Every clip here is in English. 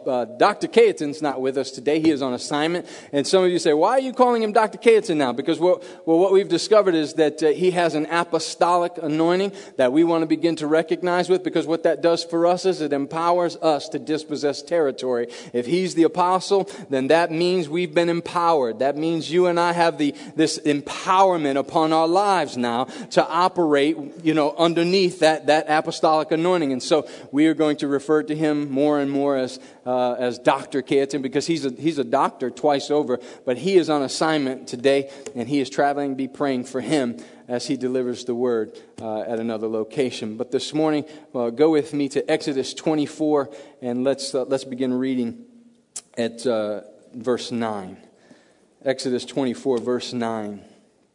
Dr. Cayetan's not with us today. He is on assignment. And some of you say, why are you calling him Dr. Cayatan now? Because what we've discovered is that he has an apostolic anointing that we want to begin to recognize with, because what that does for us is it empowers us to dispossess territory. If he's the apostle, then that means we've been empowered. That means you and I have this empowerment upon our lives now to operate, underneath that apostolic anointing. And so we are going to refer to him more and more as Dr. Cayatan, because he's a doctor twice over, but he is on assignment today, and he is traveling. Be praying for him as he delivers the word at another location. But this morning, go with me to Exodus 24, and let's begin reading at verse 9. Exodus 24, verse 9.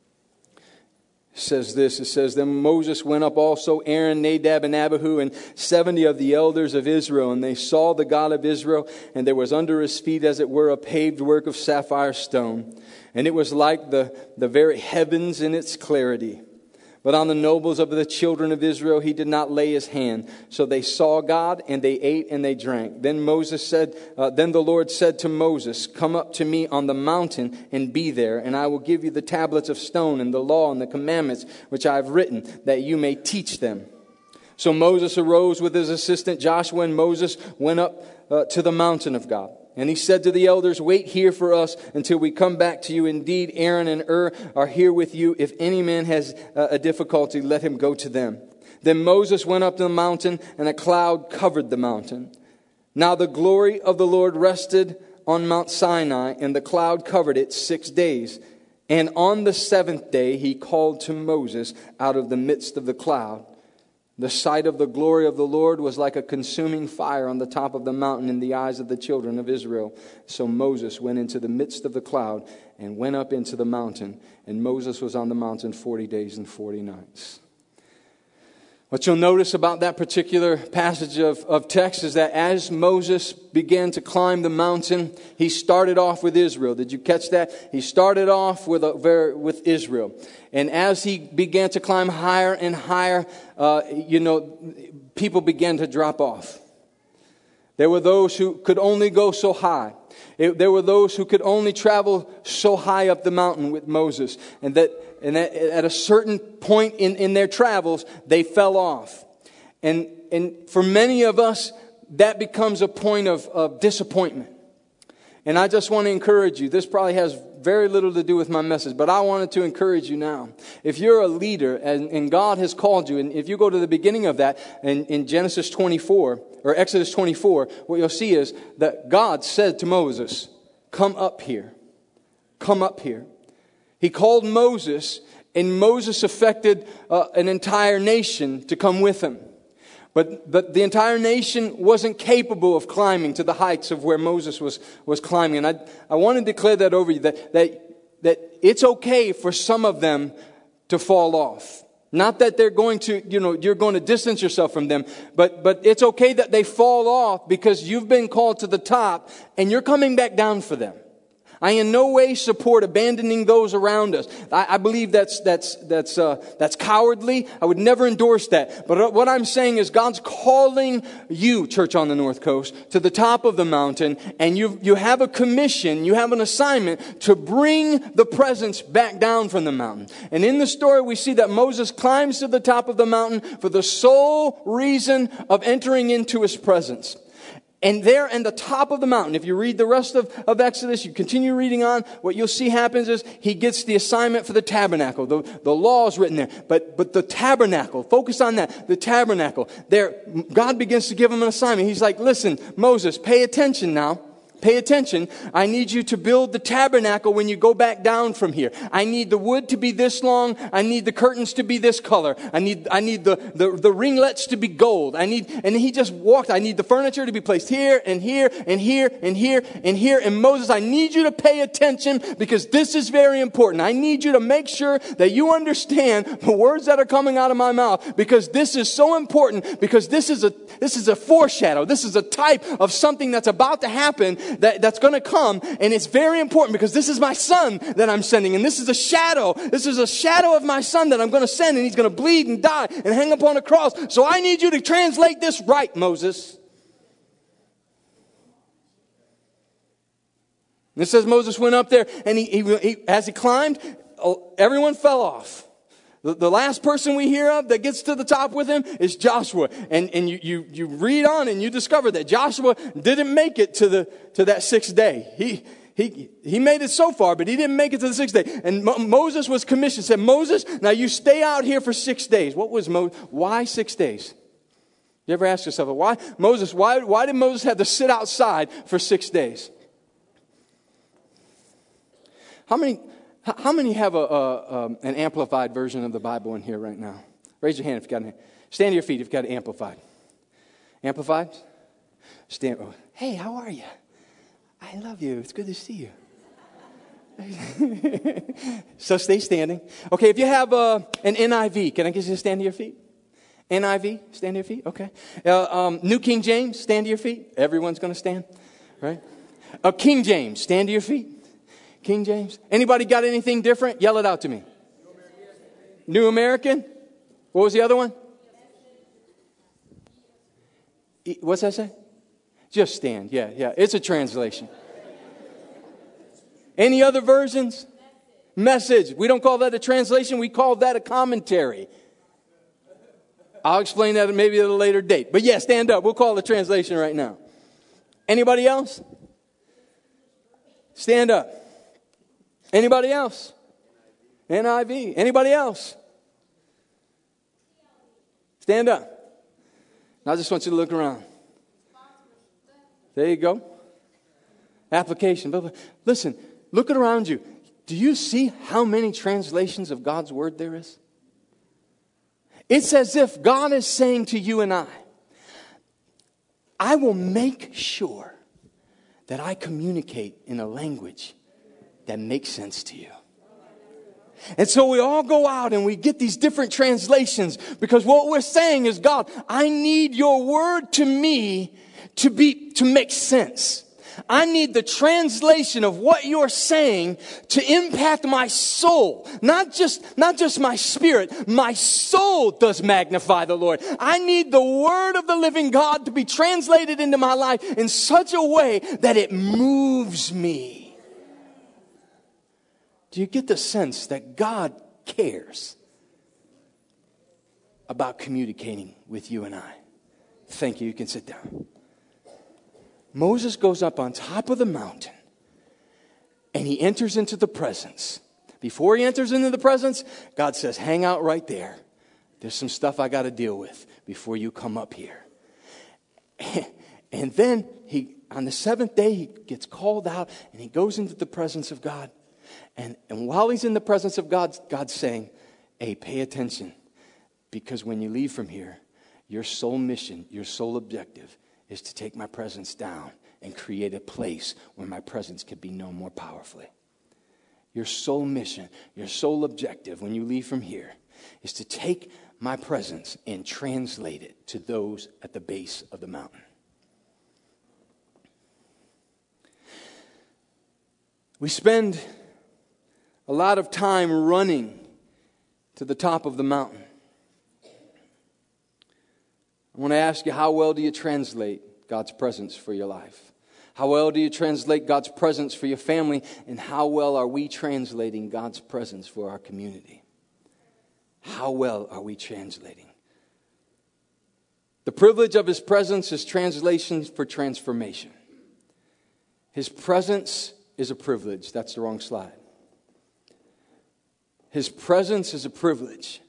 Says this, it says, Then Moses went up also, Aaron, Nadab, and Abihu, and 70 of the elders of Israel. And they saw the God of Israel, and there was under his feet, as it were, a paved work of sapphire stone. And it was like the very heavens in its clarity. But on the nobles of the children of Israel he did not lay his hand. So they saw God, and they ate and they drank. Then the Lord said to Moses, Come up to me on the mountain and be there, and I will give you the tablets of stone and the law and the commandments which I have written, that you may teach them. So Moses arose with his assistant Joshua, and Moses went up to the mountain of God. And he said to the elders, Wait here for us until we come back to you. Indeed, Aaron and Hur are here with you. If any man has a difficulty, let him go to them. Then Moses went up to the mountain, and a cloud covered the mountain. Now the glory of the Lord rested on Mount Sinai, and the cloud covered it 6 days. And on the seventh day he called to Moses out of the midst of the cloud. The sight of the glory of the Lord was like a consuming fire on the top of the mountain in the eyes of the children of Israel. So Moses went into the midst of the cloud and went up into the mountain. And Moses was on the mountain 40 days and 40 nights. What you'll notice about that particular passage of text is that as Moses began to climb the mountain, he started off with Israel. Did you catch that? He started off with Israel. And as he began to climb higher and higher, people began to drop off. There were those who could only go so high. There were those who could only travel so high up the mountain with Moses. And that at a certain point in their travels, they fell off. And for many of us, that becomes a point of disappointment. And I just want to encourage you. This probably has very little to do with my message, but I wanted to encourage you now. If you're a leader and God has called you, and if you go to the beginning of that in Genesis 24 or Exodus 24, what you'll see is that God said to Moses, Come up here. Come up here. He called Moses, and Moses affected an entire nation to come with him. But the entire nation wasn't capable of climbing to the heights of where Moses was climbing. And I want to declare that over you, that it's okay for some of them to fall off. Not that they're going to, you're going to distance yourself from them, but it's okay that they fall off because you've been called to the top and you're coming back down for them. I in no way support abandoning those around us. I believe that's cowardly. I would never endorse that. But what I'm saying is God's calling you, Church on the North Coast, to the top of the mountain, and you have a commission, you have an assignment to bring the presence back down from the mountain. And in the story we see that Moses climbs to the top of the mountain for the sole reason of entering into his presence. And there in the top of the mountain, if you read the rest of Exodus, you continue reading on, what you'll see happens is he gets the assignment for the tabernacle. The law is written there. But the tabernacle, focus on that. The tabernacle. There, God begins to give him an assignment. He's like, Listen, Moses, pay attention now. Pay attention. I need you to build the tabernacle when you go back down from here. I need the wood to be this long. I need the curtains to be this color. I need the ringlets to be gold. and he just walked. I need the furniture to be placed here and here and here and here and here. And Moses, I need you to pay attention because this is very important. I need you to make sure that you understand the words that are coming out of my mouth because this is so important because this is a foreshadow. This is a type of something that's about to happen. That's going to come, and it's very important because this is my son that I'm sending, and this is a shadow. This is a shadow of my son that I'm going to send, and he's going to bleed and die and hang upon a cross. So I need you to translate this right, Moses. And it says Moses went up there, and as he climbed, everyone fell off. The last person we hear of that gets to the top with him is Joshua. And you read on and you discover that Joshua didn't make it to that sixth day. He made it so far, but he didn't make it to the sixth day. And Moses was commissioned, said, Moses, now you stay out here for 6 days. Why 6 days? You ever ask yourself, why did Moses have to sit outside for 6 days? How many have an amplified version of the Bible in here right now? Raise your hand if you got an. Stand to your feet if you got it amplified. Amplified? Stand. Oh, hey, how are you? I love you. It's good to see you. So stay standing. Okay, if you have an NIV, can I get you to stand to your feet? NIV, stand to your feet. Okay. New King James, stand to your feet. Everyone's going to stand, right? King James, stand to your feet. King James. Anybody got anything different? Yell it out to me. New American. What was the other one? What's that say? Just stand. Yeah. It's a translation. Any other versions? Message. We don't call that a translation. We call that a commentary. I'll explain that maybe at a later date. But yeah, stand up. We'll call it a translation right now. Anybody else? Stand up. Anybody else? NIV. Anybody else? Stand up. Now I just want you to look around. There you go. Application. Listen, look around you. Do you see how many translations of God's word there is? It's as if God is saying to you and I will make sure that I communicate in a language that makes sense to you. And so we all go out and we get these different translations because what we're saying is, God, I need your word to me to make sense. I need the translation of what you're saying to impact my soul. Not just my spirit. My soul does magnify the Lord. I need the word of the living God to be translated into my life in such a way that it moves me. Do you get the sense that God cares about communicating with you and I? Thank you. You can sit down. Moses goes up on top of the mountain and he enters into the presence. Before he enters into the presence, God says, hang out right there. There's some stuff I got to deal with before you come up here. And then on the seventh day, he gets called out and he goes into the presence of God. And while he's in the presence of God, God's saying, hey, pay attention. Because when you leave from here, your sole mission, your sole objective is to take my presence down and create a place where my presence can be known more powerfully. Your sole mission, your sole objective when you leave from here is to take my presence and translate it to those at the base of the mountain. We spend a lot of time running to the top of the mountain. I want to ask you, how well do you translate God's presence for your life? How well do you translate God's presence for your family? And how well are we translating God's presence for our community? How well are we translating? The privilege of His presence is translation for transformation. His presence is a privilege. That's the wrong slide. His presence is a privilege.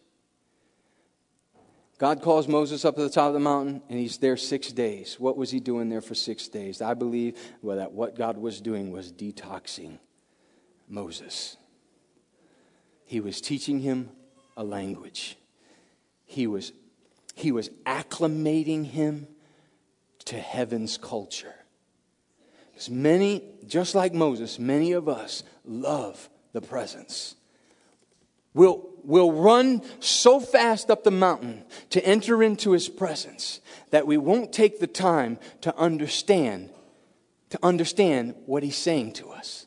God calls Moses up to the top of the mountain, and he's there 6 days. What was he doing there for 6 days? I believe that what God was doing was detoxing Moses. He was teaching him a language. He was acclimating him to heaven's culture. Because many, just like Moses, many of us love the presence. We'll run so fast up the mountain to enter into His presence that we won't take the time to understand what He's saying to us.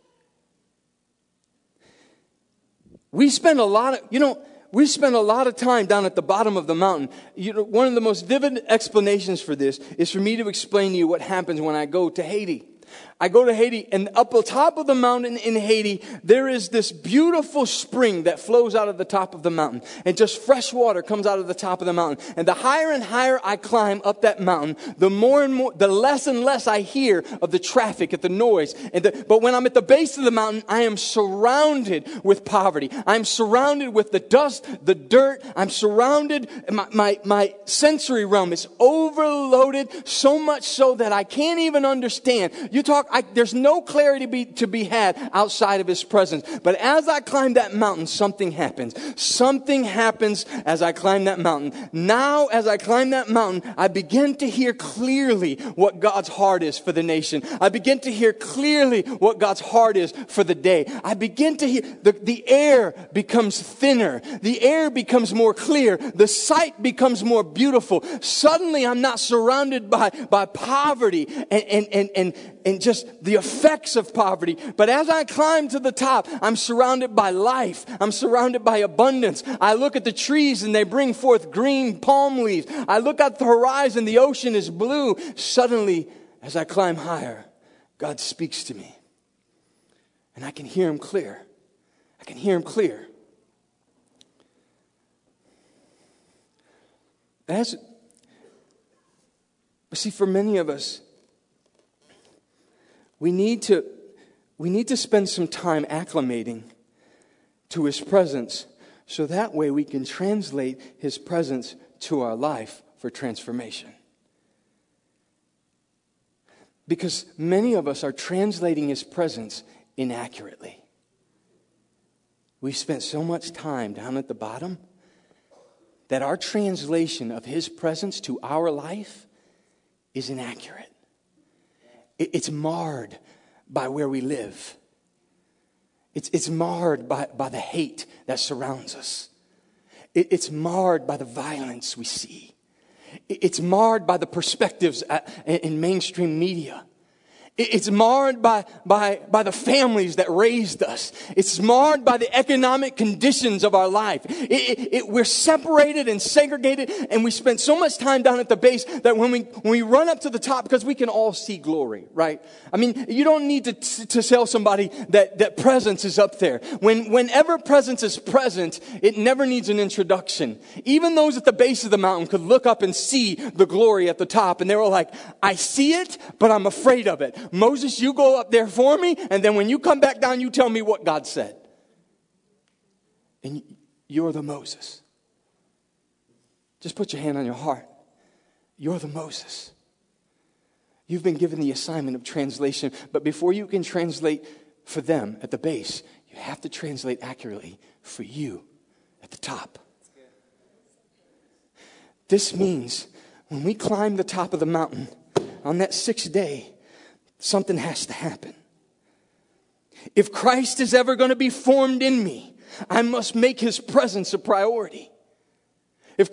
We spend a lot of time down at the bottom of the mountain. One of the most vivid explanations for this is for me to explain to you what happens when I go to Haiti. I go to Haiti, and up the top of the mountain in Haiti, there is this beautiful spring that flows out of the top of the mountain. And just fresh water comes out of the top of the mountain. And the higher and higher I climb up that mountain, the more and more, the less and less I hear of the traffic, at the noise. But when I'm at the base of the mountain, I am surrounded with poverty. I'm surrounded with the dust, the dirt. I'm surrounded, my sensory realm is overloaded, so much so that I can't even understand. There's no clarity to be had outside of His presence. But as I climb that mountain, something happens. Something happens as I climb that mountain. Now, as I climb that mountain, I begin to hear clearly what God's heart is for the nation. I begin to hear clearly what God's heart is for the day. I begin to hear, the air becomes thinner. The air becomes more clear. The sight becomes more beautiful. Suddenly, I'm not surrounded by poverty and just the effects of poverty. But as I climb to the top, I'm surrounded by life. I'm surrounded by abundance. I look at the trees and they bring forth green palm leaves. I look at the horizon, the ocean is blue. Suddenly, as I climb higher, God speaks to me. And I can hear Him clear. I can hear Him clear. But see, for many of us, we need to spend some time acclimating to His presence, so that way we can translate His presence to our life for transformation. Because many of us are translating His presence inaccurately. We've spent so much time down at the bottom that our translation of His presence to our life is inaccurate. It's marred by where we live. It's marred by the hate that surrounds us. It's marred by the violence we see. It's marred by the perspectives in mainstream media. It's marred by the families that raised us. It's marred by the economic conditions of our life. We're separated and segregated, and we spend so much time down at the base that when we run up to the top, because we can all see glory, right? I mean, you don't need to tell somebody that presence is up there. Whenever presence is present, it never needs an introduction. Even those at the base of the mountain could look up and see the glory at the top, and they were like, I see it, but I'm afraid of it. Moses, you go up there for me, and then when you come back down, you tell me what God said. And you're the Moses. Just put your hand on your heart. You're the Moses. You've been given the assignment of translation, but before you can translate for them at the base, you have to translate accurately for you at the top. This means when we climb the top of the mountain on that 6th day, something has to happen. If Christ is ever going to be formed in me, I must make His presence a priority. If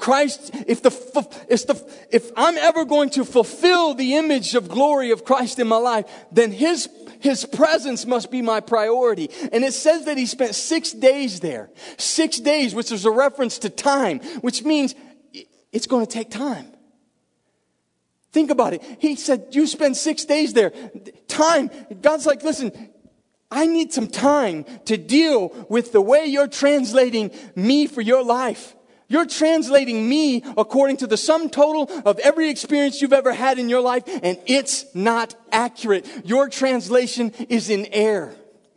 I'm ever going to fulfill the image of glory of Christ in my life, then His presence must be my priority. And it says that He spent 6 days there. 6 days, which is a reference to time, which means it's going to take time. Think about it. He said, you spend 6 days there. Time. God's like, listen, I need some time to deal with the way you're translating me for your life. You're translating me according to the sum total of every experience you've ever had in your life, and it's not accurate. Your translation is in error.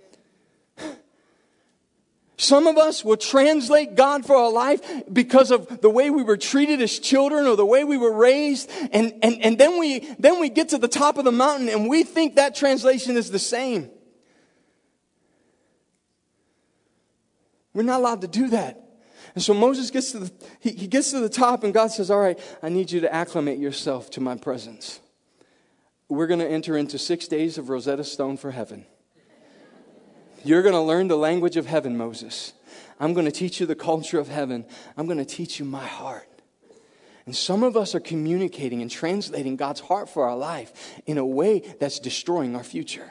Some of us will translate God for our life because of the way we were treated as children or the way we were raised. And then we get to the top of the mountain and we think that translation is the same. We're not allowed to do that. And so Moses gets to the top, and God says, all right, I need you to acclimate yourself to my presence. We're going to enter into 6 days of Rosetta Stone for heaven. You're going to learn the language of heaven, Moses. I'm going to teach you the culture of heaven. I'm going to teach you my heart. And some of us are communicating and translating God's heart for our life in a way that's destroying our future.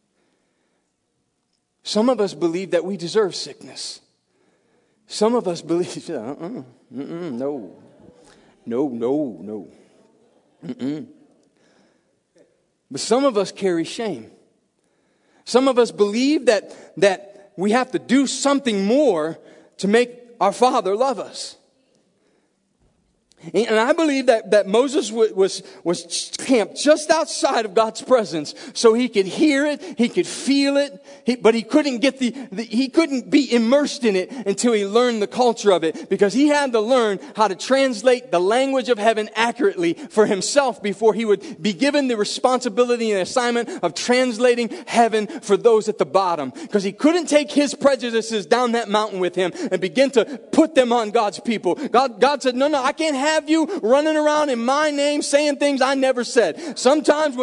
Some of us believe that we deserve sickness. Some of us believe, no. But some of us carry shame. Some of us believe that we have to do something more to make our Father love us. And I believe that Moses was camped just outside of God's presence so he could hear it, he could feel it, but he couldn't get he couldn't be immersed in it until he learned the culture of it, because he had to learn how to translate the language of heaven accurately for himself before he would be given the responsibility and assignment of translating heaven for those at the bottom. Because he couldn't take his prejudices down that mountain with him and begin to put them on God's people. God said, no, I can't have you running around in my name saying things I never said. Sometimes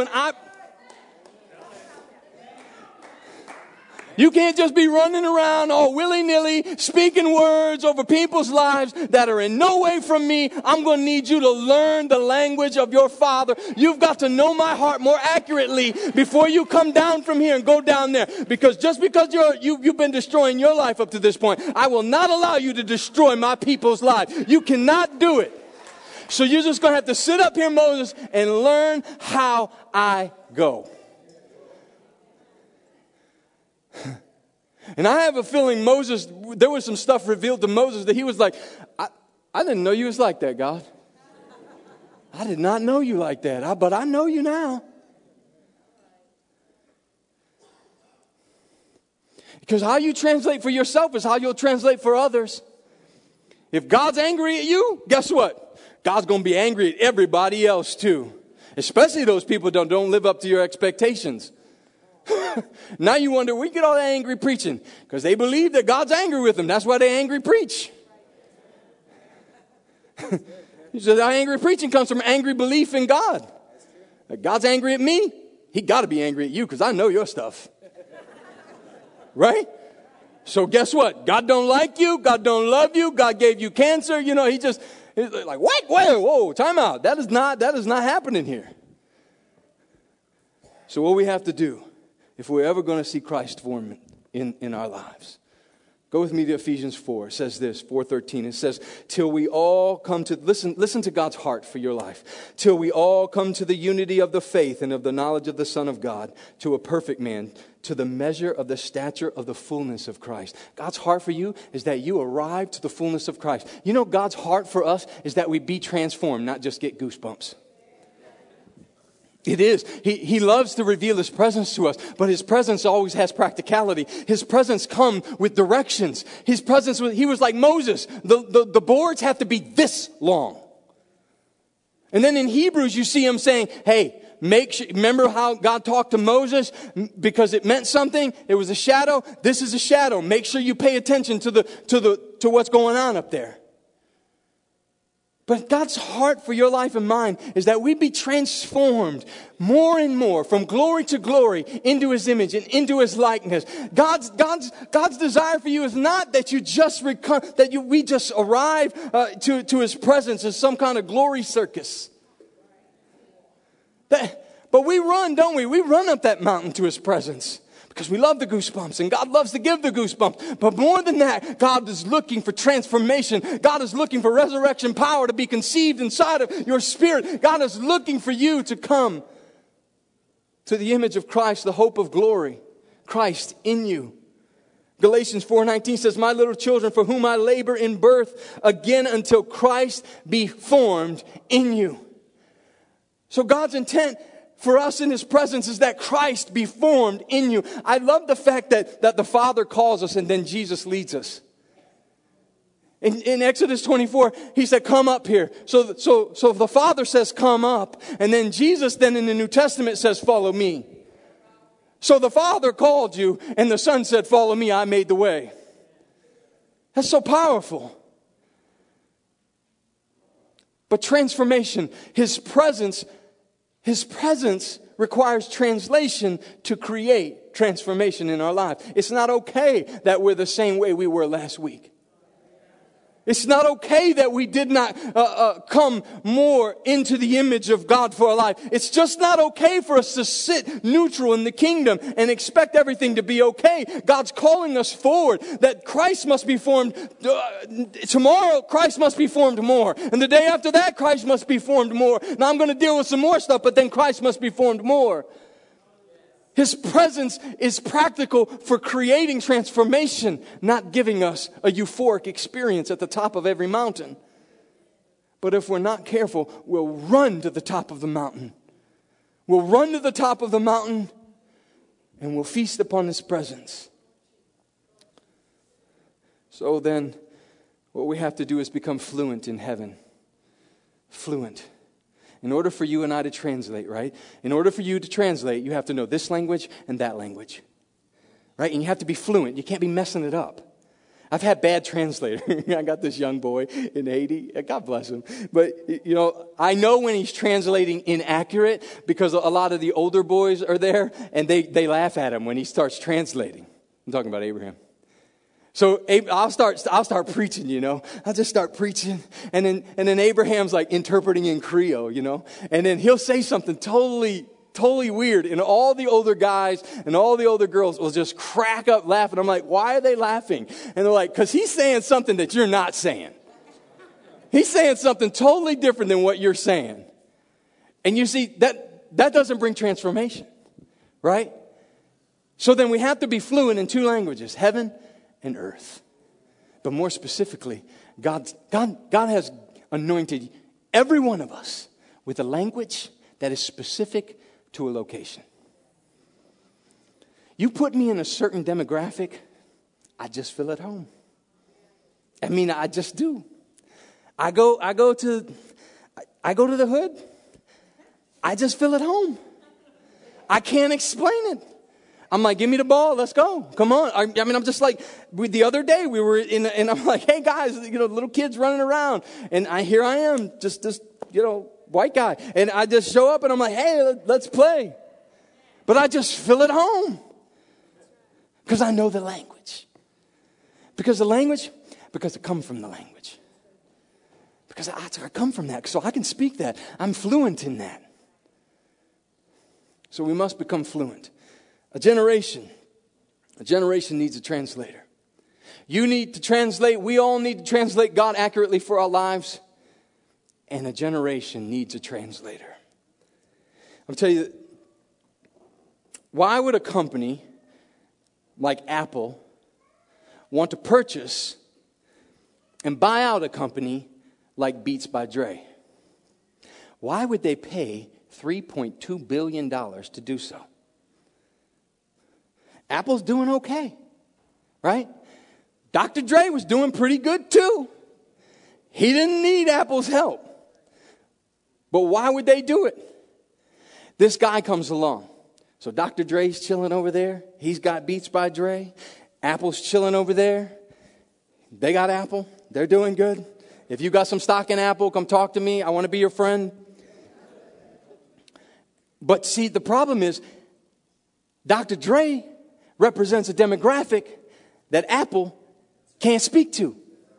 you can't just be running around all willy-nilly speaking words over people's lives that are in no way from me. I'm going to need you to learn the language of your Father. You've got to know my heart more accurately before you come down from here and go down there. Because just because you've been destroying your life up to this point, I will not allow you to destroy my people's lives. You cannot do it. So you're just going to have to sit up here, Moses, and learn how I go. And I have a feeling there was some stuff revealed to Moses that he was like, I didn't know you was like that, God. I did not know you like that, but I know you now. Because how you translate for yourself is how you'll translate for others. If God's angry at you, guess what? God's going to be angry at everybody else too. Especially those people that don't live up to your expectations. Now you wonder, where you get all that angry preaching? Because they believe that God's angry with them. That's why they angry preach. So that angry preaching comes from angry belief in God. If God's angry at me, He got to be angry at you because I know your stuff. Right? So guess what? God don't like you. God don't love you. God gave you cancer. You know, He's like, what? Whoa, time out. That is not happening here. So what we have to do, if we're ever going to see Christ form in our lives, go with me to Ephesians 4. It says this, 4:13. It says, till we all come to, listen to God's heart for your life. Till we all come to the unity of the faith and of the knowledge of the Son of God, to a perfect man, to the measure of the stature of the fullness of Christ. God's heart for you is that you arrive to the fullness of Christ. You know, God's heart for us is that we be transformed, not just get goosebumps. It is. He loves to reveal His presence to us, but His presence always has practicality. His presence comes with directions. He was like Moses. The boards have to be this long. And then in Hebrews, you see Him saying, hey, remember how God talked to Moses because it meant something? It was a shadow. This is a shadow. Make sure you pay attention to what's going on up there. But God's heart for your life and mine is that we be transformed more and more from glory to glory into His image and into His likeness. God's desire for you is not that we just arrive to His presence as some kind of glory circus. But we run, don't we? We run up that mountain to His presence. Because we love the goosebumps, and God loves to give the goosebumps. But more than that, God is looking for transformation. God is looking for resurrection power to be conceived inside of your spirit. God is looking for you to come to the image of Christ, the hope of glory. Christ in you. Galatians 4:19 says, my little children, for whom I labor in birth again until Christ be formed in you. So God's intent for us in His presence is that Christ be formed in you. I love the fact that the Father calls us and then Jesus leads us. In Exodus 24, He said, come up here. So the Father says, come up. And then Jesus then in the New Testament says, follow me. So the Father called you and the Son said, follow me, I made the way. That's so powerful. But transformation, His presence requires translation to create transformation in our lives. It's not okay that we're the same way we were last week. It's not okay that we did not come more into the image of God for our life. It's just not okay for us to sit neutral in the kingdom and expect everything to be okay. God's calling us forward, that Christ must be formed. Tomorrow, Christ must be formed more. And the day after that, Christ must be formed more. Now I'm going to deal with some more stuff, but then Christ must be formed more. His presence is practical for creating transformation, not giving us a euphoric experience at the top of every mountain. But if we're not careful, we'll run to the top of the mountain. We'll run to the top of the mountain and we'll feast upon His presence. So then, what we have to do is become fluent in heaven. Fluent. In order for you and I to translate, right? In order for you to translate, you have to know this language and that language. Right? And you have to be fluent. You can't be messing it up. I've had bad translators. I got this young boy in Haiti. God bless him. But, I know when he's translating inaccurate because a lot of the older boys are there and they laugh at him when he starts translating. I'm talking about Abraham. So I'll start preaching, I'll just start preaching. And then Abraham's like interpreting in Creole, And then he'll say something totally weird. And all the older guys and all the older girls will just crack up laughing. I'm like, why are they laughing? And they're like, because he's saying something that you're not saying. He's saying something totally different than what you're saying. And you see, that doesn't bring transformation, right? So then we have to be fluent in two languages, heaven and earth. But more specifically, God has anointed every one of us with a language that is specific to a location. You put me in a certain demographic, I just feel at home. I just do. I go to the hood, I just feel at home. I can't explain it. I'm like, give me the ball. Let's go. Come on. I'm just like, the other day we were and I'm like, hey guys, little kids running around. And here I am, just this, white guy. And I just show up and I'm like, hey, let's play. But I just feel at home. Because I know the language. Because I come from the language. Because I come from that. So I can speak that. I'm fluent in that. So we must become fluent. A generation needs a translator. You need to translate. We all need to translate God accurately for our lives. And a generation needs a translator. I'll tell you, why would a company like Apple want to purchase and buy out a company like Beats by Dre? Why would they pay $3.2 billion to do so? Apple's doing okay, right? Dr. Dre was doing pretty good too. He didn't need Apple's help. But why would they do it? This guy comes along. So Dr. Dre's chilling over there. He's got Beats by Dre. Apple's chilling over there. They got Apple. They're doing good. If you got some stock in Apple, come talk to me. I want to be your friend. But see, the problem is Dr. Dre represents a demographic that Apple can't speak to.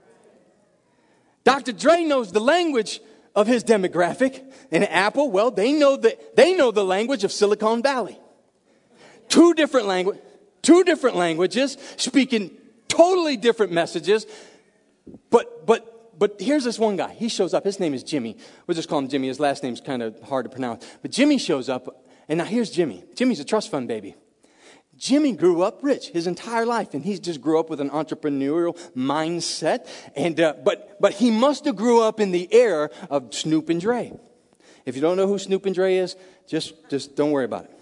Dr. Dre knows the language of his demographic, and Apple, well, they know the language of Silicon Valley. Two different languages, speaking totally different messages. But here's this one guy. He shows up. His name is Jimmy. We'll just call him Jimmy. His last name's kind of hard to pronounce. But Jimmy shows up, and now here's Jimmy. Jimmy's a trust fund baby. Jimmy grew up rich his entire life, and he just grew up with an entrepreneurial mindset. And but he must have grew up in the era of Snoop and Dre. If you don't know who Snoop and Dre is, just don't worry about it.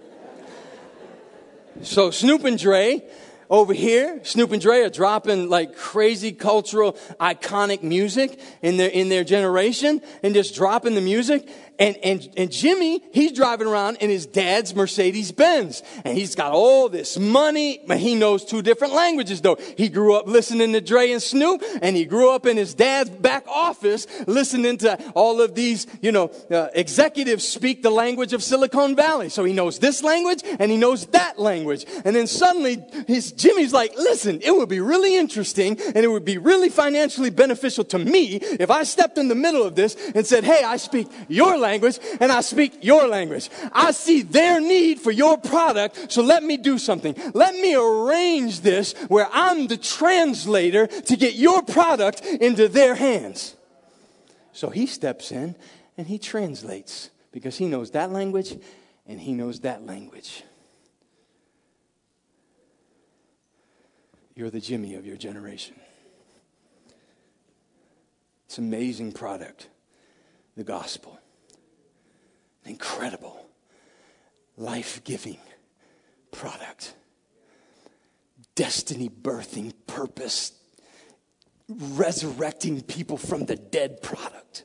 So Snoop and Dre over here, Snoop and Dre are dropping like crazy cultural iconic music in their generation, and just dropping the music. And Jimmy, he's driving around in his dad's Mercedes-Benz. And he's got all this money, but he knows 2 different languages, though. He grew up listening to Dre and Snoop, and he grew up in his dad's back office listening to all of these, executives speak the language of Silicon Valley. So he knows this language, and he knows that language. And then suddenly, Jimmy's like, listen, it would be really interesting, and it would be really financially beneficial to me if I stepped in the middle of this and said, hey, I speak your language, and I speak your language. I see their need for your product, so let me do something. Let me arrange this where I'm the translator to get your product into their hands. So he steps in and he translates because he knows that language and he knows that language. You're the Jimmy of your generation. It's an amazing product, the gospel. An incredible, life-giving product. Destiny-birthing, purpose, resurrecting people from the dead product.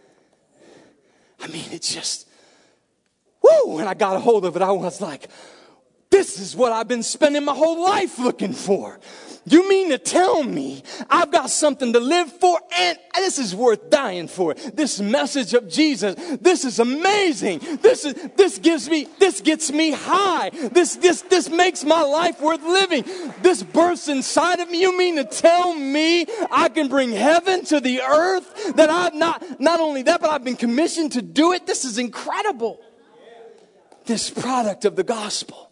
I mean, it's just, woo! When I got a hold of it, I was like, this is what I've been spending my whole life looking for. You mean to tell me I've got something to live for, and this is worth dying for? This message of Jesus, this is amazing. This gets me high. This makes my life worth living. This bursts inside of me. You mean to tell me I can bring heaven to the earth? That I've not only that, but I've been commissioned to do it. This is incredible. This product of the gospel.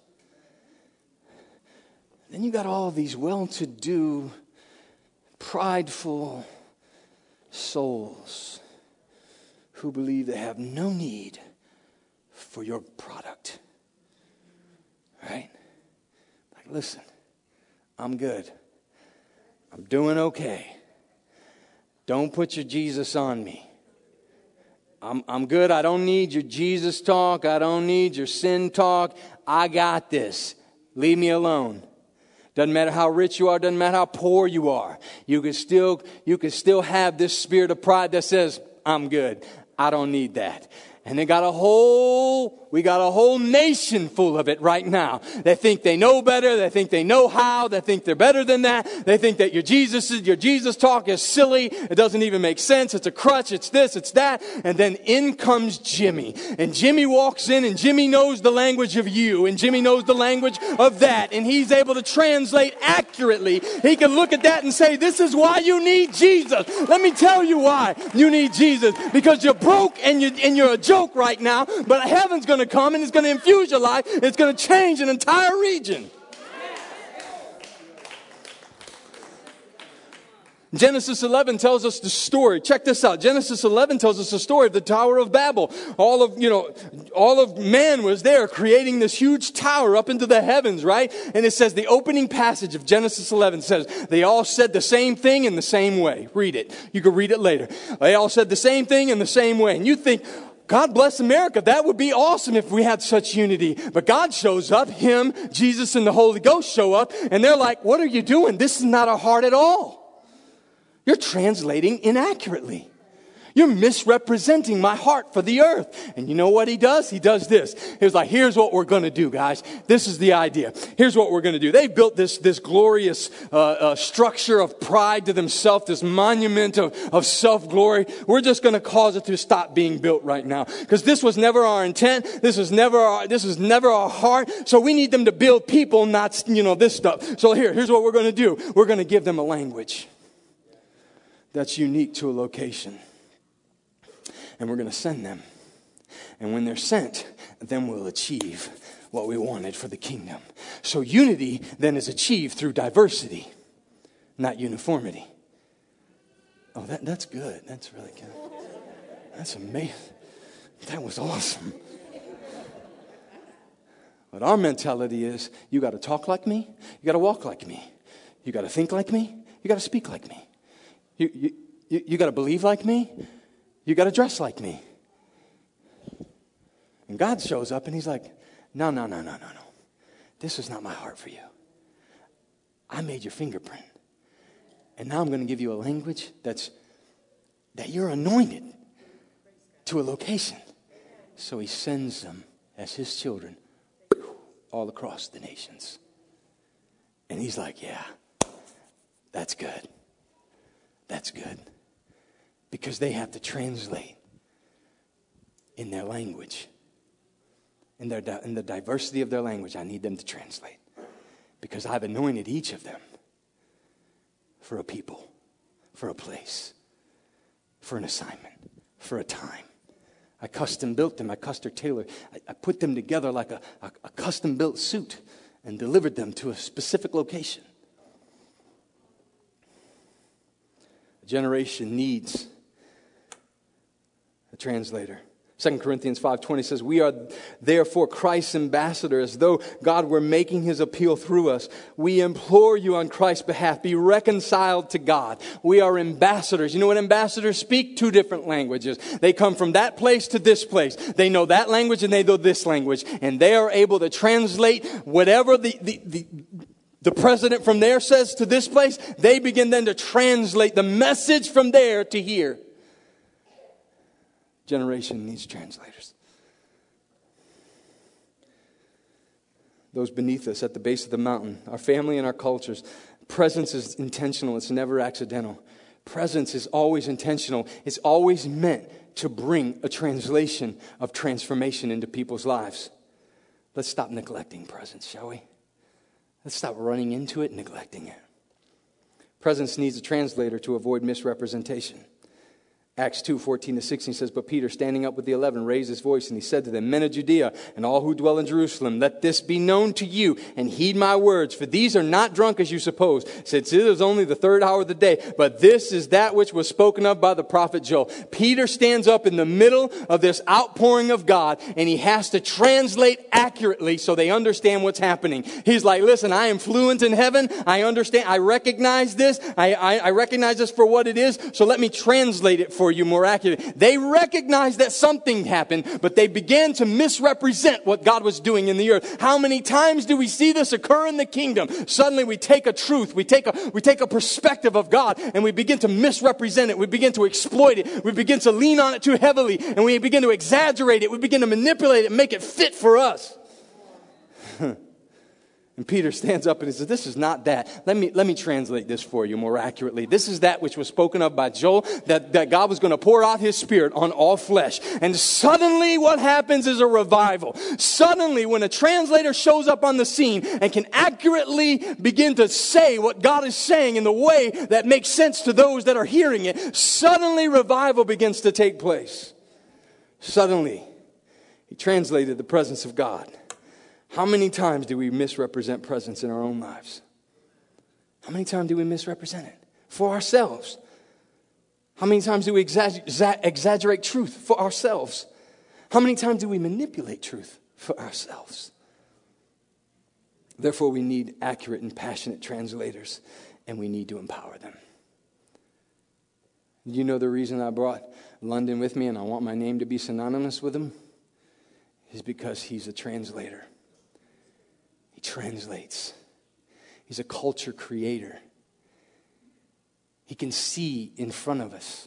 Then you got all these well-to-do, prideful souls who believe they have no need for your product. Right? Like, listen, I'm good. I'm doing okay. Don't put your Jesus on me. I'm good. I don't need your Jesus talk. I don't need your sin talk. I got this. Leave me alone. Doesn't matter how rich you are, doesn't matter how poor you are. You can still have this spirit of pride that says, I'm good. I don't need that. And we got a whole nation full of it right now. They think they know better. They think they know how. They think they're better than that. They think that your Jesus talk is silly. It doesn't even make sense. It's a crutch. It's this, it's that. And then in comes Jimmy. And Jimmy walks in and Jimmy knows the language of you. And Jimmy knows the language of that. And he's able to translate accurately. He can look at that and say, this is why you need Jesus. Let me tell you why you need Jesus. Because you're broke and you're a joke right now, but heaven's going to come and it's going to infuse your life. It's going to change an entire region. Genesis 11 tells us the story. Check this out. Genesis 11 tells us the story of the Tower of Babel. All of man was there creating this huge tower up into the heavens, right? And it says the opening passage of Genesis 11 says they all said the same thing in the same way. Read it. You can read it later. They all said the same thing in the same way. And you think, God bless America. That would be awesome if we had such unity. But God shows up. Him, Jesus, and the Holy Ghost show up. And they're like, what are you doing? This is not our heart at all. You're translating inaccurately. You're misrepresenting my heart for the earth. And you know what he does? He does this. He was like, here's what we're going to do, guys. This is the idea. Here's what we're going to do. They built this glorious structure of pride to themselves, this monument of self-glory. We're just going to cause it to stop being built right now. Because this was never our intent. This was never our heart. So we need them to build people, not, this stuff. So here's what we're going to do. We're going to give them a language that's unique to a location. And we're going to send them. And when they're sent, then we'll achieve what we wanted for the kingdom. So unity then is achieved through diversity, not uniformity. Oh, that's good. That's really good. That's amazing. That was awesome. But our mentality is, you got to talk like me. You got to walk like me. You got to think like me. You got to speak like me. You got to believe like me. You got to dress like me. And God shows up and he's like, no. This is not my heart for you. I made your fingerprint. And now I'm going to give you a language that you're anointed to a location. So he sends them as his children all across the nations. And he's like, yeah, that's good. That's good. Because they have to translate in their language. In the diversity of their language, I need them to translate. Because I've anointed each of them for a people, for a place, for an assignment, for a time. I custom built them. I custom tailored. I put them together like a custom built suit and delivered them to a specific location. A generation needs a translator. 2 Corinthians 5:20 says, we are therefore Christ's ambassadors, as though God were making his appeal through us. We implore you on Christ's behalf, be reconciled to God. We are ambassadors. You know what ambassadors speak? 2 different languages. They come from that place to this place. They know that language and they know this language. And they are able to translate whatever the president from there says to this place. They begin then to translate the message from there to here. Generation needs translators. Those beneath us at the base of the mountain, our family and our cultures. Presence is intentional. It's never accidental. Presence is always intentional. It's always meant to bring a translation of transformation into people's lives. Let's stop neglecting presence, shall we? Let's stop running into it and neglecting it. Presence needs a translator to avoid misrepresentation. Acts 2:14-16 says, but Peter, standing up with the 11, raised his voice and he said to them, men of Judea and all who dwell in Jerusalem, let this be known to you and heed my words, for these are not drunk as you suppose, since it is only the 3rd hour of the day, but this is that which was spoken of by the prophet Joel. Peter stands up in the middle of this outpouring of God and he has to translate accurately so they understand what's happening. He's like, listen, I am fluent in heaven. I understand. I recognize this. I recognize this for what it is. So let me translate it for you more accurately. They recognized that something happened, but they began to misrepresent what God was doing in the earth. How many times do we see this occur in the kingdom? Suddenly we take a truth, we take a perspective of God, and we begin to misrepresent it. We begin to exploit it. We begin to lean on it too heavily, and we begin to exaggerate it. We begin to manipulate it and make it fit for us. And Peter stands up and he says, this is not that. Let me translate this for you more accurately. This is that which was spoken of by Joel, that God was going to pour out his Spirit on all flesh. And suddenly what happens is a revival. Suddenly when a translator shows up on the scene and can accurately begin to say what God is saying in the way that makes sense to those that are hearing it, suddenly revival begins to take place. Suddenly, he translated the presence of God. How many times do we misrepresent presence in our own lives? How many times do we misrepresent it for ourselves? How many times do we exaggerate truth for ourselves? How many times do we manipulate truth for ourselves? Therefore, we need accurate and passionate translators, and we need to empower them. You know the reason I brought London with me, and I want my name to be synonymous with him, is because he's a translator. He translates. He's a culture creator. He can see in front of us.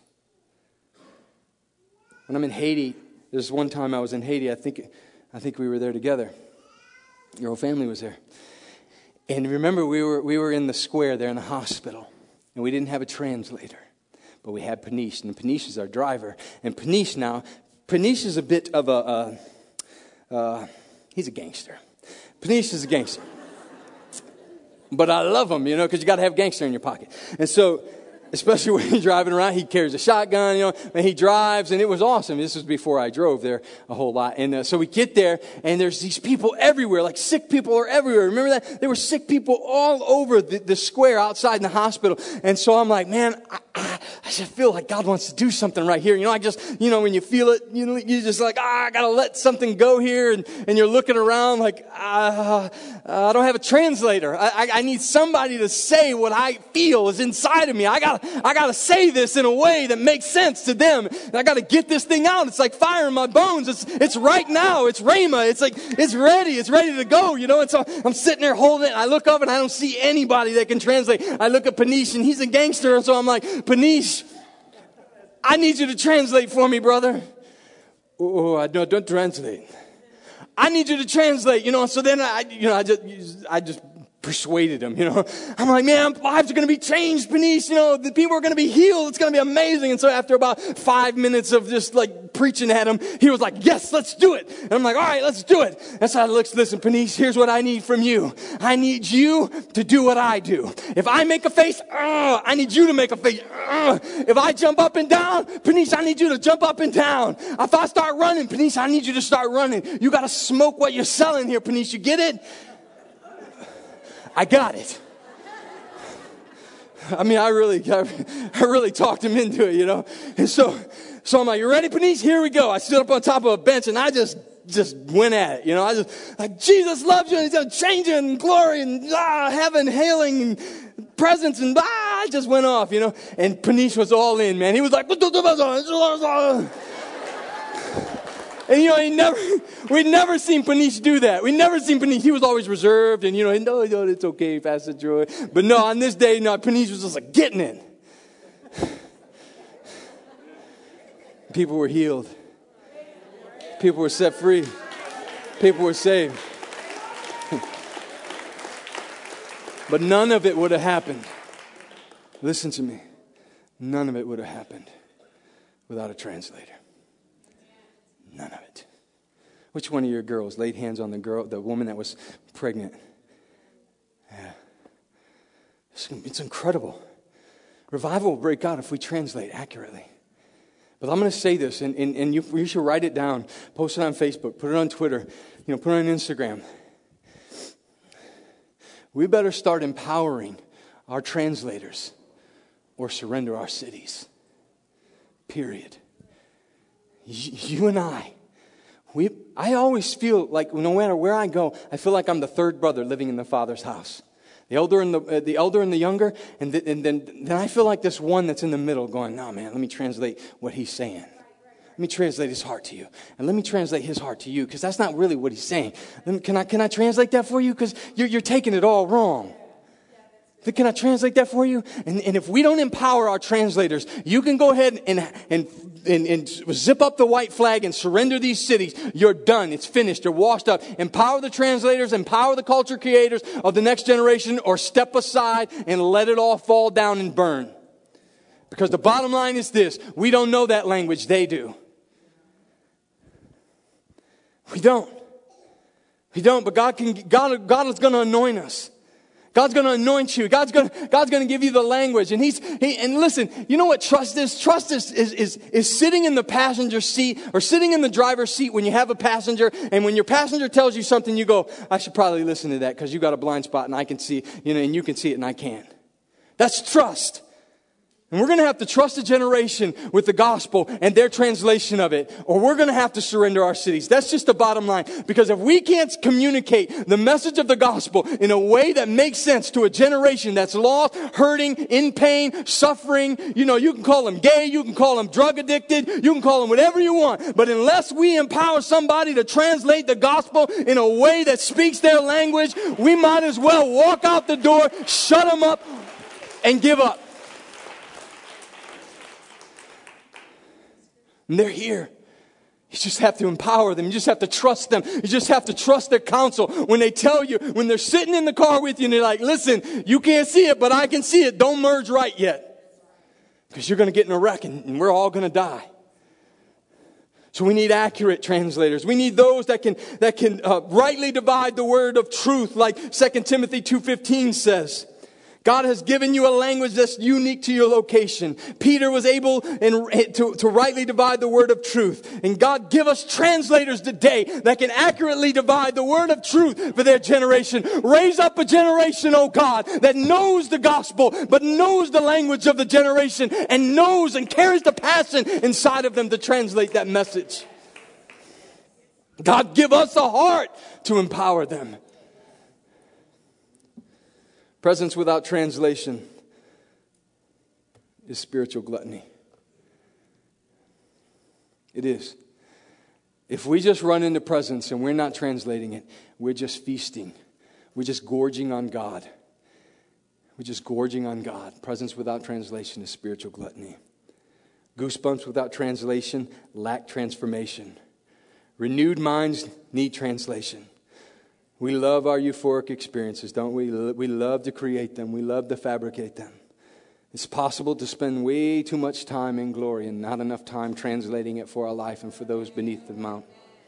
When I'm in Haiti, there's one time I was in Haiti. I think we were there together. Your whole family was there. And remember, we were in the square there in the hospital, and we didn't have a translator, but we had Panish, and Panish is our driver. And Panish is a bit of he's a gangster. Panish is a gangster. But I love him, because you got to have gangster in your pocket. And so, especially when he's driving around, he carries a shotgun, and he drives, and it was awesome. This was before I drove there a whole lot. And so we get there, and there's these people everywhere, like sick people are everywhere. Remember that? There were sick people all over the square outside in the hospital. And so I'm like, man, I just feel like God wants to do something right here. I just, when you feel it, you're just like, I got to let something go here. And you're looking around like, I don't have a translator. I need somebody to say what I feel is inside of me. I got to say this in a way that makes sense to them. And I got to get this thing out. It's like fire in my bones. It's right now. It's Rhema. It's like, it's ready to go, And so I'm sitting there holding it. I look up and I don't see anybody that can translate. I look at Panish and he's a gangster. And so I'm like, Panish, I need you to translate for me, brother. Oh, don't translate. I need you to translate, So then I just persuaded him, I'm like, man, lives are going to be changed, Peniche. The people are going to be healed. It's going to be amazing. And so after about 5 minutes of just like preaching at him, he was like, yes, let's do it. And I'm like, all right, let's do it. That's how it looks. Listen, Peniche, here's what I need from you. I need you to do what I do. If I make a face, I need you to make a face. If I jump up and down, Peniche, I need you to jump up and down. If I start running, Peniche, I need you to start running. You got to smoke what you're selling here, Peniche. You get it? I got it. I mean, I really talked him into it, And so I'm like, you ready, Peniche? Here we go. I stood up on top of a bench and I just went at it, I just like, Jesus loves you and he's going to change you in glory and heaven, hailing and presence and I just went off, And Peniche was all in, man. He was like, and we'd never seen Peniche do that. We'd never seen Peniche. He was always reserved and, no, it's okay, Pastor Troy. But no, on this day, Peniche was just like getting it. People were healed. People were set free. People were saved. But none of it would have happened. Listen to me. None of it would have happened without a translator. None of it. Which one of your girls laid hands on the woman that was pregnant? Yeah. It's incredible. Revival will break out if we translate accurately. But I'm going to say this, and you should write it down, post it on Facebook, put it on Twitter, put it on Instagram. We better start empowering our translators or surrender our cities. Period. You and I always feel like no matter where I go, I feel like I'm the third brother living in the Father's house. The elder and the younger, and then I feel like this one that's in the middle going, no, man, let me translate what he's saying. Let me translate his heart to you. And let me translate his heart to you, because that's not really what he's saying. Can I translate that for you? Because you're taking it all wrong. Can I translate that for you? And if we don't empower our translators, you can go ahead and zip up the white flag and surrender these cities. You're done. It's finished. You're washed up. Empower the translators, empower the culture creators of the next generation, or step aside and let it all fall down and burn. Because the bottom line is this: we don't know that language, they do. We don't, but God is going to anoint us. God's going to anoint you. God's going to give you the language. And and listen, you know what trust is? Trust is sitting in the passenger seat or sitting in the driver's seat when you have a passenger, and when your passenger tells you something, you go, I should probably listen to that because you got a blind spot and I can see, and you can see it and I can't. That's trust. And we're going to have to trust a generation with the gospel and their translation of it, or we're going to have to surrender our cities. That's just the bottom line. Because if we can't communicate the message of the gospel in a way that makes sense to a generation that's lost, hurting, in pain, suffering, you can call them gay, you can call them drug addicted, you can call them whatever you want. But unless we empower somebody to translate the gospel in a way that speaks their language, we might as well walk out the door, shut them up, and give up. And they're here. You just have to empower them. You just have to trust them. You just have to trust their counsel. When they tell you, when they're sitting in the car with you and they're like, listen, you can't see it, but I can see it. Don't merge right yet. Because you're going to get in a wreck and we're all going to die. So we need accurate translators. We need those that can rightly divide the word of truth, like 2 Timothy 2:15 says. God has given you a language that's unique to your location. Peter was able to rightly divide the word of truth. And God, give us translators today that can accurately divide the word of truth for their generation. Raise up a generation, oh God, that knows the gospel, but knows the language of the generation and knows and carries the passion inside of them to translate that message. God, give us a heart to empower them. Presence without translation is spiritual gluttony. It is. If we just run into presence and we're not translating it, we're just feasting. We're just gorging on God. We're just gorging on God. Presence without translation is spiritual gluttony. Goosebumps without translation lack transformation. Renewed minds need translation. We love our euphoric experiences, don't we? We love to create them. We love to fabricate them. It's possible to spend way too much time in glory and not enough time translating it for our life and for those beneath the mountain.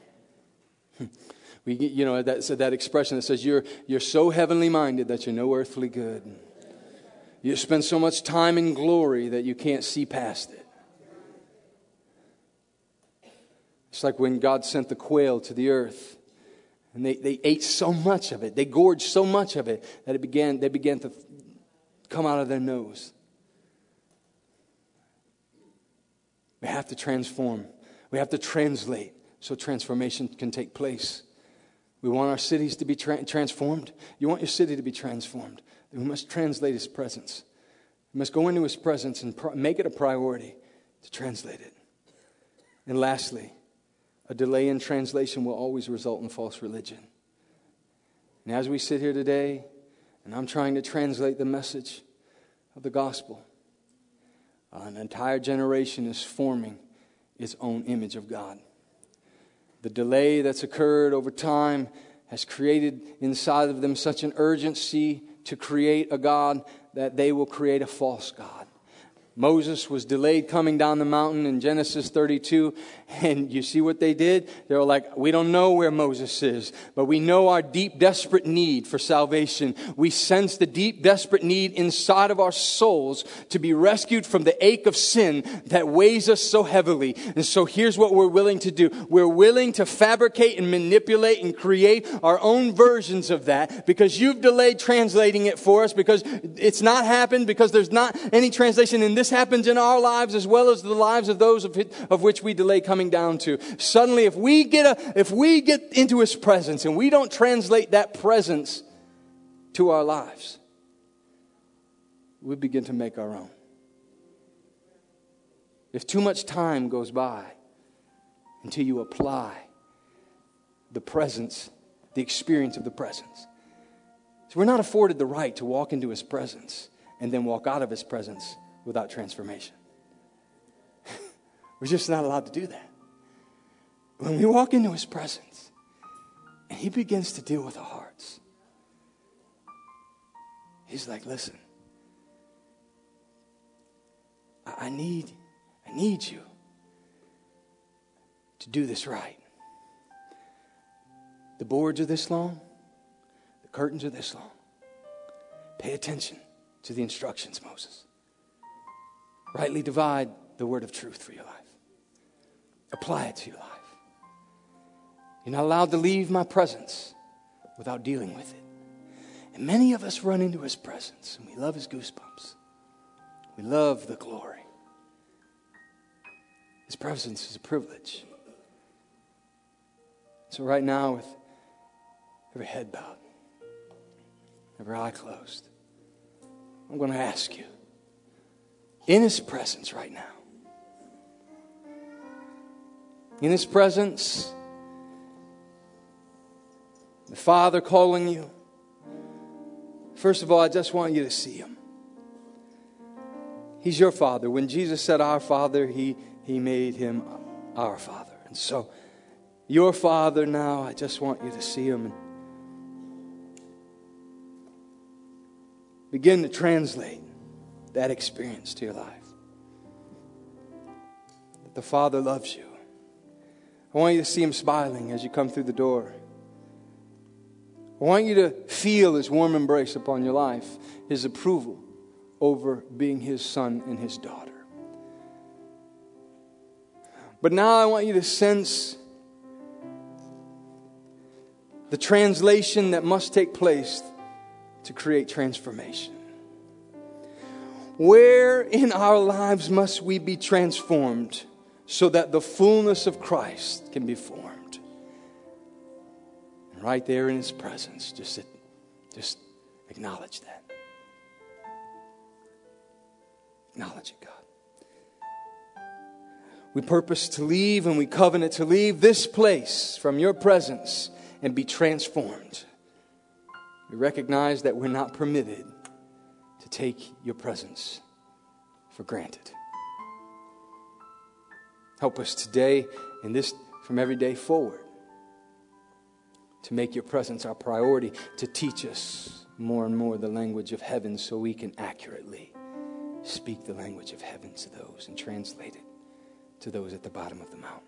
That expression that says you're so heavenly minded that you're no earthly good. You spend so much time in glory that you can't see past it. It's like when God sent the quail to the earth, and they ate so much of it, they gorged so much of it that they began to come out of their nose. We have to transform. We have to translate so transformation can take place. We want our cities to be transformed. You want your city to be transformed. Then we must translate His presence. We must go into His presence and make it a priority to translate it. And lastly, a delay in translation will always result in false religion. And as we sit here today, and I'm trying to translate the message of the gospel, an entire generation is forming its own image of God. The delay that's occurred over time has created inside of them such an urgency to create a God that they will create a false God. Moses was delayed coming down the mountain in Genesis 32. And you see what they did? They were like, we don't know where Moses is, but we know our deep, desperate need for salvation. We sense the deep, desperate need inside of our souls to be rescued from the ache of sin that weighs us so heavily. And so here's what we're willing to do. We're willing to fabricate and manipulate and create our own versions of that because you've delayed translating it for us, because it's not happened, because there's not any translation in this. This happens in our lives as well as the lives of those of which we delay coming down to. Suddenly, if we get into His presence and we don't translate that presence to our lives, we begin to make our own. If too much time goes by until you apply the presence, the experience of the presence. So we're not afforded the right to walk into His presence and then walk out of His presence without transformation. We're just not allowed to do that. When we walk into His presence and He begins to deal with our hearts, He's like, listen, I need you to do this right. The boards are this long. The curtains are this long. Pay attention to the instructions, Moses. Rightly divide the word of truth for your life. Apply it to your life. You're not allowed to leave my presence without dealing with it. And many of us run into His presence, and we love His goosebumps. We love the glory. His presence is a privilege. So right now, with every head bowed, every eye closed, I'm going to ask you, in His presence right now, in His presence, the Father calling you. First of all, I just want you to see Him. He's your Father. When Jesus said our Father, He made Him our Father. And so, your Father now, I just want you to see Him and begin to translate that experience to your life. That the Father loves you. I want you to see Him smiling as you come through the door. I want you to feel His warm embrace upon your life, His approval over being His son and His daughter. But now I want you to sense the translation that must take place to create transformation. Where in our lives must we be transformed so that the fullness of Christ can be formed? And right there in His presence, just acknowledge that. Acknowledge it, God. We purpose to leave and we covenant to leave this place from your presence and be transformed. We recognize that we're not permitted to take your presence for granted. Help us today and this from every day forward to make your presence our priority, to teach us more and more the language of heaven so we can accurately speak the language of heaven to those and translate it to those at the bottom of the mountain.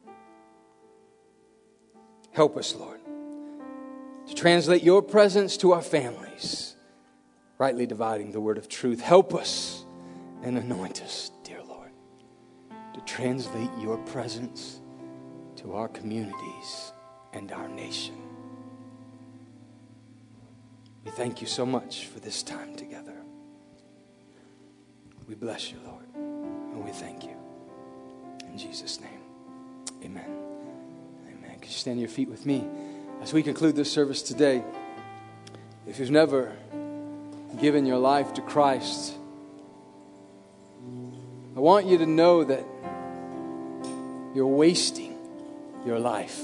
Help us, Lord, to translate your presence to our families, rightly dividing the word of truth. Help us and anoint us, dear Lord, to translate your presence to our communities and our nation. We thank you so much for this time together. We bless you, Lord, and we thank you. In Jesus' name, amen. Amen. Could you stand to your feet with me as we conclude this service today? If you've never given your life to Christ, I want you to know that you're wasting your life.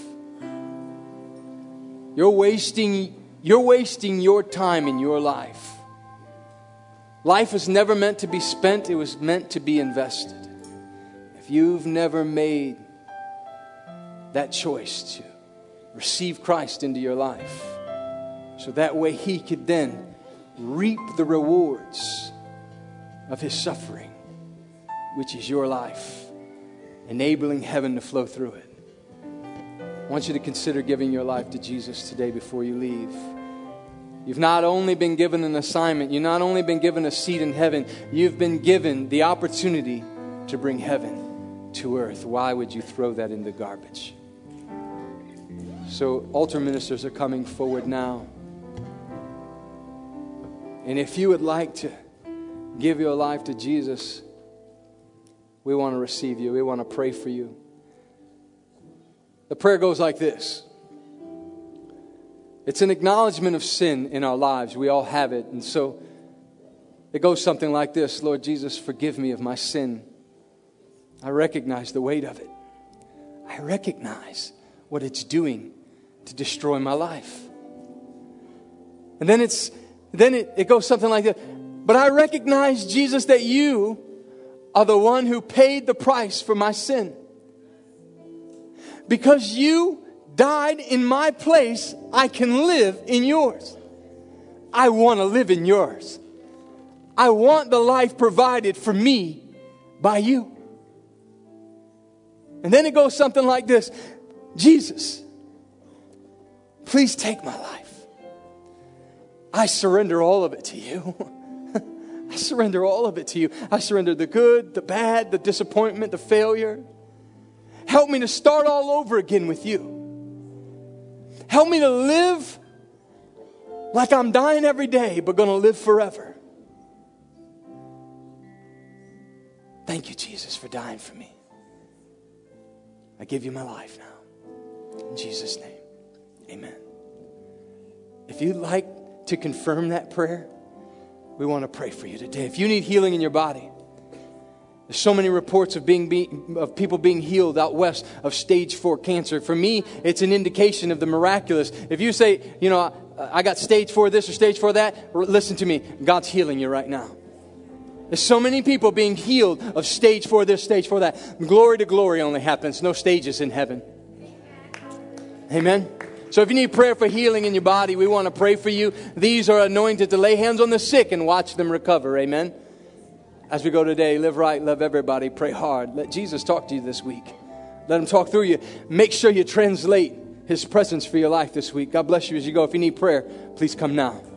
You're wasting your time in your life. Life was never meant to be spent. It was meant to be invested. If you've never made that choice to receive Christ into your life, so that way He could then reap the rewards of His suffering, which is your life, enabling heaven to flow through it. I want you to consider giving your life to Jesus today before you leave. You've not only been given an assignment, you've not only been given a seat in heaven, you've been given the opportunity to bring heaven to earth. Why would you throw that in the garbage? So altar ministers are coming forward now. And if you would like to give your life to Jesus, we want to receive you. We want to pray for you. The prayer goes like this. It's an acknowledgement of sin in our lives. We all have it. And so it goes something like this. Lord Jesus, forgive me of my sin. I recognize the weight of it. I recognize what it's doing to destroy my life. And then it goes something like this. But I recognize, Jesus, that you are the one who paid the price for my sin. Because you died in my place, I can live in yours. I want to live in yours. I want the life provided for me by you. And then it goes something like this. Jesus, please take my life. I surrender all of it to you. I surrender all of it to you. I surrender the good, the bad, the disappointment, the failure. Help me to start all over again with you. Help me to live like I'm dying every day, but going to live forever. Thank you, Jesus, for dying for me. I give you my life now. In Jesus' name, amen. If you'd like to confirm that prayer, we want to pray for you today. If you need healing in your body, there's so many reports of people being healed out west of stage 4 cancer. For me, it's an indication of the miraculous. If you say, I got stage 4 this or stage 4 that, listen to me. God's healing you right now. There's so many people being healed of stage 4 this, stage 4 that. Glory to glory only happens. No stages in heaven. Amen. So if you need prayer for healing in your body, we want to pray for you. These are anointed to lay hands on the sick and watch them recover. Amen. As we go today, live right, love everybody, pray hard. Let Jesus talk to you this week. Let Him talk through you. Make sure you translate His presence for your life this week. God bless you as you go. If you need prayer, please come now.